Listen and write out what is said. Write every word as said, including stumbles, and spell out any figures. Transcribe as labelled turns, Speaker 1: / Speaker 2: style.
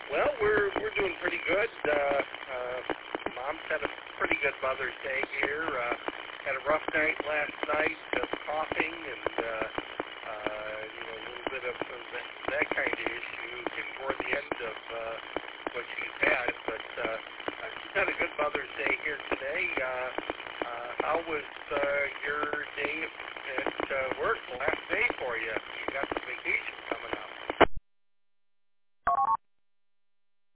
Speaker 1: Well, we're we're doing pretty good. Uh, uh, Mom's had a pretty good Mother's Day here. Uh, had a rough night last night, uh, coughing and uh, uh, you know a little bit of, of